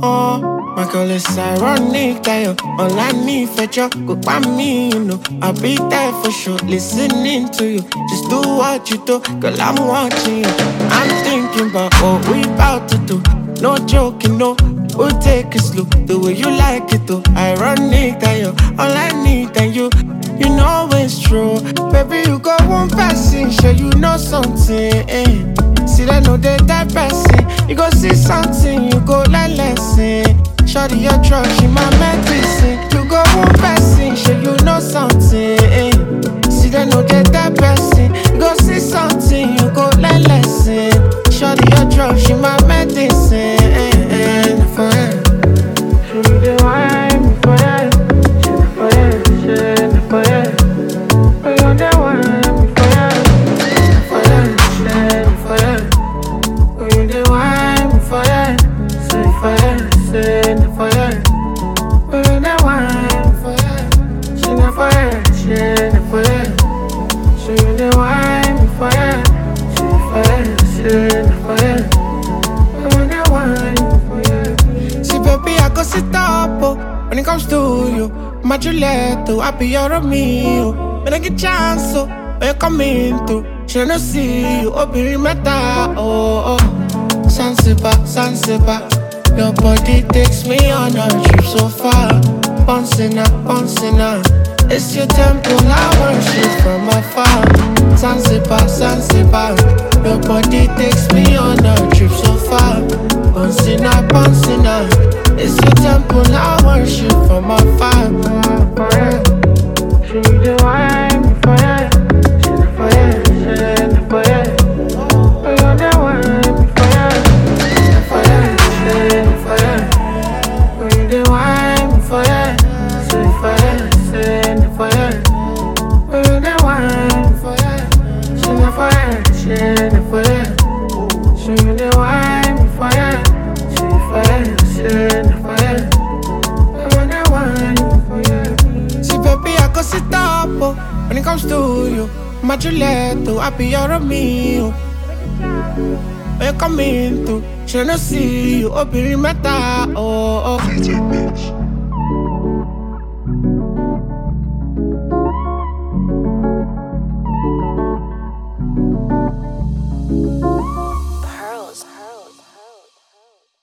My girl, it's ironic that you're online me, fetch your go by me, you know. I'll be there for sure, listening to you. Just do what you do, girl, I'm watching you. I'm thinking about what we about to do. No joking, no, we'll take it slow. The way you like it, though. Ironic that you're all I need, and you know it's true. Baby, you got one person, sure you know something, eh. See that no they that person. You go see something, you go like lesson. Shawty your drug, she my medicine. You go one person, sure you know something, eh. See that no they that person. You go see something, you go like lesson. Shawty your drug, she my medicine, for her. She the wine for her. She the for her, she the for her. Oh, you the wine for her. For her, she the for her. Oh, you the wine for her. Say for her, say the for her. Oh, you the wine for her. She the for her, she the for her. So you the wine for her. She for her, she the for her. See, baby, I go sit up, oh. When it comes to you, my Juliet, I be your Romeo. When I get chance, oh, when you come in through, she don't see you, oh, be meta, oh, oh. Zanzibar, your body takes me on a trip so far. Bouncing up, it's your temple, I worship from afar. Zanzibar, your body takes me on a trip so far. Bouncing up, it's your temple, I worship from afar. She the wine for ya, she the for ya, she the for ya. Oh, you the wine for ya, she the for ya, she the for ya. Oh, you the wine for ya, she the for ya, she the for ya. Oh, you the wine for ya, she the for ya, she the for ya. So you the wine for ya, she the for ya, she the for ya. Oh, you the wine for ya. See, baby, I go sit up, oh. When it comes to you, my Juliet, I be your Romeo. When you come in through, she don't see you, oh, be meta, oh, oh.